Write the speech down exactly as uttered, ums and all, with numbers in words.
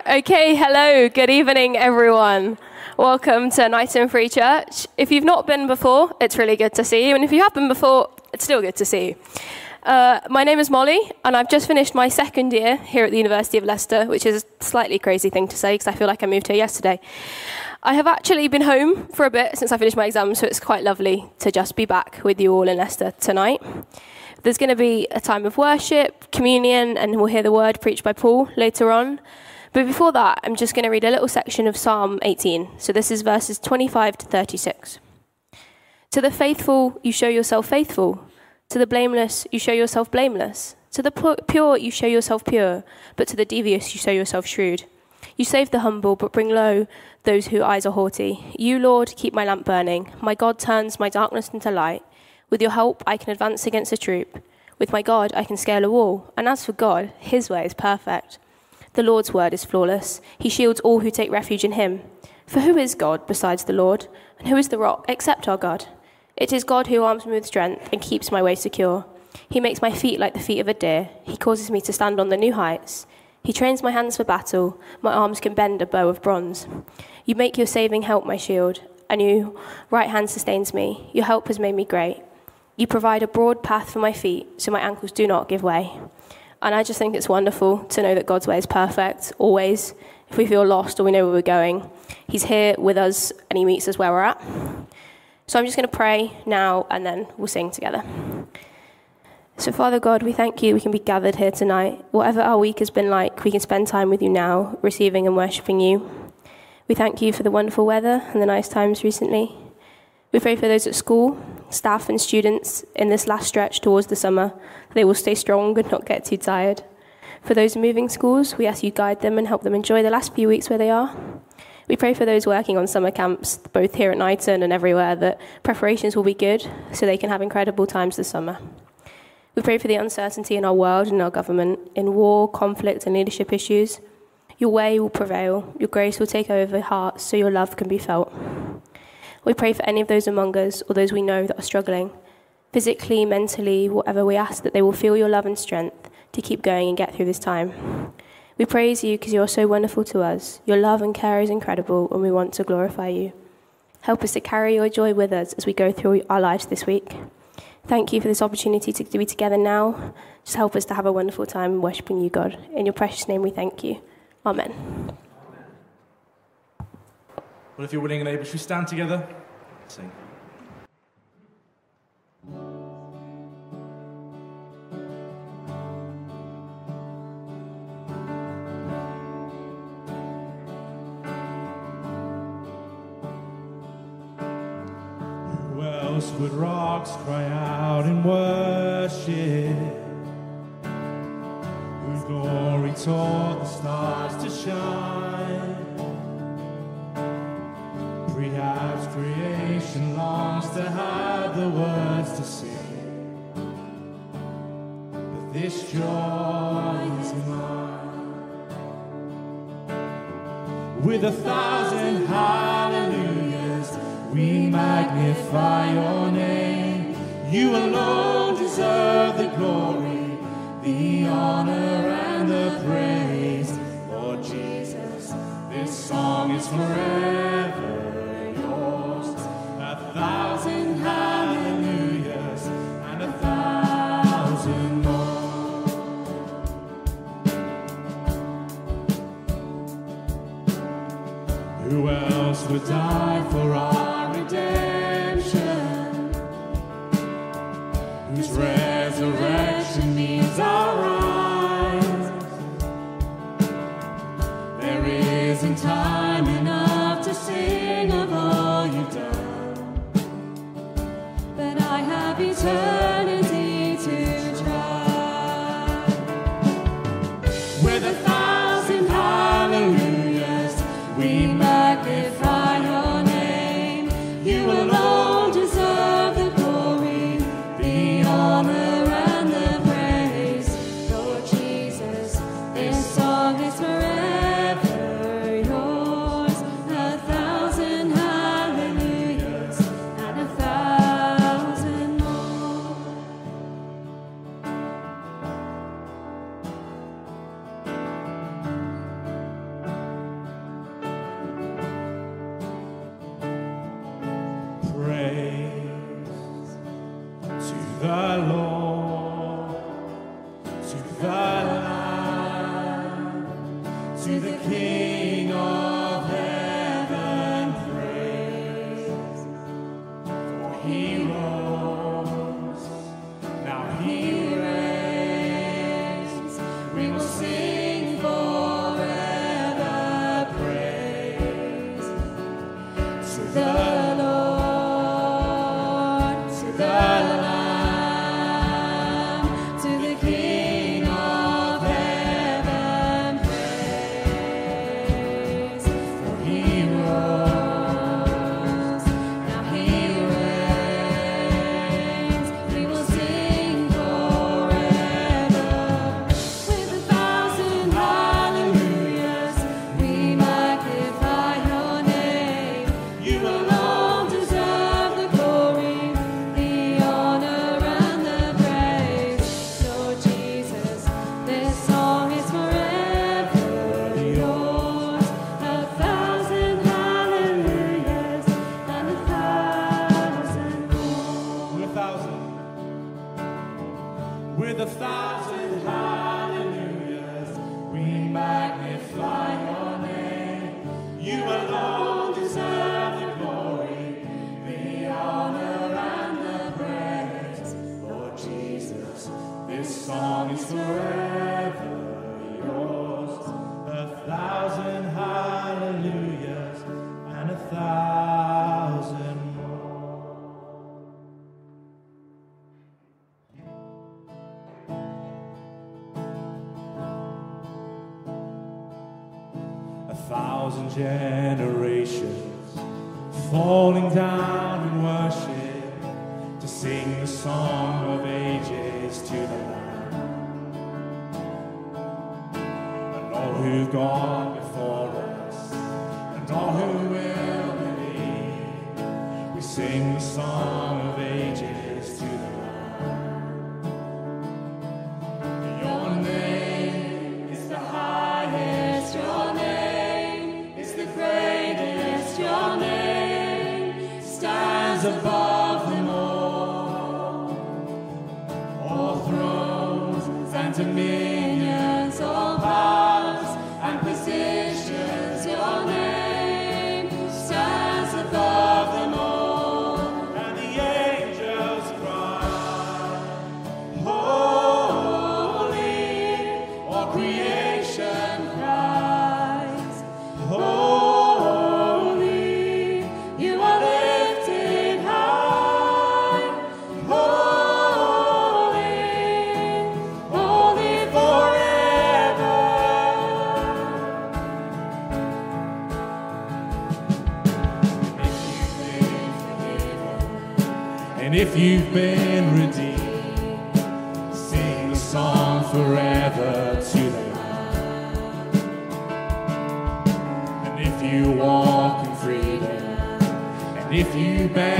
Okay, hello, good evening, everyone. Welcome to Knighton Free Church. If you've not been before, it's really good to see you, and if you have been before, it's still good to see you. Uh, my name is Molly, and I've just finished my second year here at the University of Leicester, which is a slightly crazy thing to say because I feel like I moved here yesterday. I have actually been home for a bit since I finished my exams, so it's quite lovely to just be back with you all in Leicester tonight. There's going to be a time of worship, communion, and we'll hear the word preached by Paul later on. But before that, I'm just going to read a little section of Psalm eighteen. So this is verses twenty-five to thirty-six. To the faithful, you show yourself faithful. To the blameless, you show yourself blameless. To the pure, you show yourself pure. But to the devious, you show yourself shrewd. You save the humble, but bring low those whose eyes are haughty. You, Lord, keep my lamp burning. My God turns my darkness into light. With your help, I can advance against a troop. With my God, I can scale a wall. And as for God, his way is perfect. The Lord's word is flawless. He shields all who take refuge in him. For who is God besides the Lord? And who is the rock except our God? It is God who arms me with strength and keeps my way secure. He makes my feet like the feet of a deer. He causes me to stand on the new heights. He trains my hands for battle. My arms can bend a bow of bronze. You make your saving help my shield, and your right hand sustains me. Your help has made me great. You provide a broad path for my feet, so my ankles do not give way. And I just think it's wonderful to know that God's way is perfect, always. If we feel lost or we know where we're going, he's here with us and he meets us where we're at. So I'm just going to pray now and then we'll sing together. So Father God, we thank you we can be gathered here tonight. Whatever our week has been like, we can spend time with you now, receiving and worshipping you. We thank you for the wonderful weather and the nice times recently. We pray for those at school, staff and students in this last stretch towards the summer. They will stay strong and not get too tired. For those moving schools, we ask you guide them and help them enjoy the last few weeks where they are. We pray for those working on summer camps, both here at Knighton and everywhere, that preparations will be good so they can have incredible times this summer. We pray for the uncertainty in our world and our government, in war, conflict and leadership issues. Your way will prevail, your grace will take over hearts so your love can be felt. We pray for any of those among us or those we know that are struggling, physically, mentally, whatever. We ask that they will feel your love and strength to keep going and get through this time. We praise you because you're so wonderful to us. Your love and care is incredible and we want to glorify you. Help us to carry your joy with us as we go through our lives this week. Thank you for this opportunity to be together now. Just help us to have a wonderful time worshipping you, God. In your precious name we thank you. Amen. Well, if you're willing and able, should we stand together? Sing. Who else would rocks cry out in worship? Whose glory taught the stars to shine? Perhaps creation longs to have the words to sing, but this joy is mine. With a thousand hallelujahs, we magnify your name. You alone deserve the glory, the honor and the praise. Lord Jesus, this song is forever. A thousand hallelujahs and a thousand more. Who else would die for our redemption? Whose resurrection means our rise? There isn't time enough to sing of all you've done. Eternity to try. With a thousand hallelujahs, we magnify your name. You alone deserve the glory, the honor and the praise. Lord Jesus, this song is forever yours. A thousand hallelujahs and a thousand more. the Lord, to the Lamb, to the King of heaven praise. For he rose, now he reigns. We will sing forever praise to the Lord, to the Lamb, to the King of heaven praise. For he rose, now he reigns. We will sing forever with a thousand hallelujahs. We magnify your name. You alone deserve the glory, the honor, and the praise. Lord Jesus, this song is forever yours. A thousand hallelujahs and a thousand more. With a thousand, with a thousand hallelujahs, we magnify your name. You alone deserve the glory, the honor, and the praise. Lord Jesus, this song is forever yours. A thousand hallelujahs and a thousand more. A thousand generations falling down in worship to sing the song of ages to the Lamb. And all who've gone before us, and all who will believe, we sing the song of ages to the Lamb. Your name is the highest, your name is the greatest, your name stands above them all. All thrones and dominions, all powers and positions, your name stands above them all. And the angels cry, holy, all creation cries, holy, you are lifted high, holy, holy forever. And if you've been redeemed, sing the song forever to the Lamb. And if you walk in freedom, and if you bear